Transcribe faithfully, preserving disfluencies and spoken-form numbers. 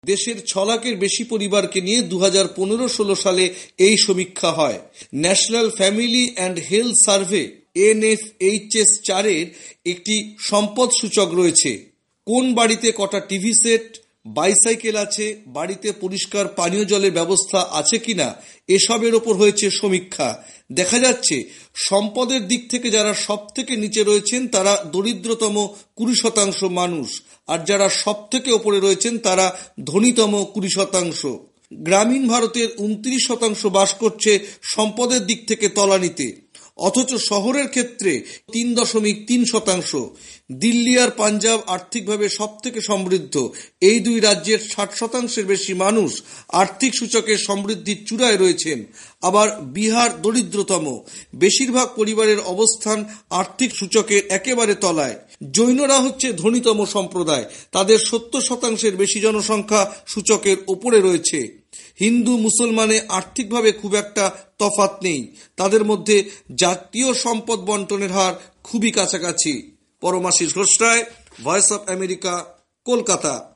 দেশের ছ লাখের বেশি পরিবারকে নিয়ে দু হাজার পনেরো ষোলো সালে এই সমীক্ষা হয়। National family and health survey N F H S চারের একটি সম্পদ সূচক রয়েছে। কোন বাড়িতে কটা টিভি সেট, বাইসাইকেল আছে, বাড়িতে পরিষ্কার পানীয় জলের ব্যবস্থা আছে কিনা, এসবের ওপর হয়েছে সমীক্ষা। দেখা যাচ্ছে সম্পদের দিক থেকে যারা সব থেকে নিচে রয়েছেন তারা দরিদ্রতম কুড়ি শতাংশ মানুষ, আর যারা সব থেকে ওপরে রয়েছেন তারা ধনীতম কুড়ি শতাংশ। গ্রামীণ ভারতের উনত্রিশ শতাংশ বাস করছে সম্পদের দিক থেকে তলানিতে, অথচ শহরের ক্ষেত্রে তিন দশমিক তিন শতাংশ। দিল্লি আর পাঞ্জাব আর্থিকভাবে সব থেকে সমৃদ্ধ। এই দুই রাজ্যের ষাট শতাংশের বেশি মানুষ আর্থিক সূচকের সমৃদ্ধির চূড়ায় রয়েছেন। আবার বিহার দরিদ্রতম। বেশিরভাগ পরিবারের অবস্থান আর্থিক সূচকের একেবারে তলায়। জৈনরা হচ্ছে ধনীতম সম্প্রদায়, তাদের সত্তর শতাংশের বেশি জনসংখ্যা সূচকের ওপরে রয়েছে। হিন্দু মুসলমানে আর্থিকভাবে খুব একটা তফাৎ নেই, তাদের মধ্যে জাতীয় সম্পদ বন্টনের হার খুবই কাছাকাছি। Paramashis Ghosh Roy, voice of America, Kolkata.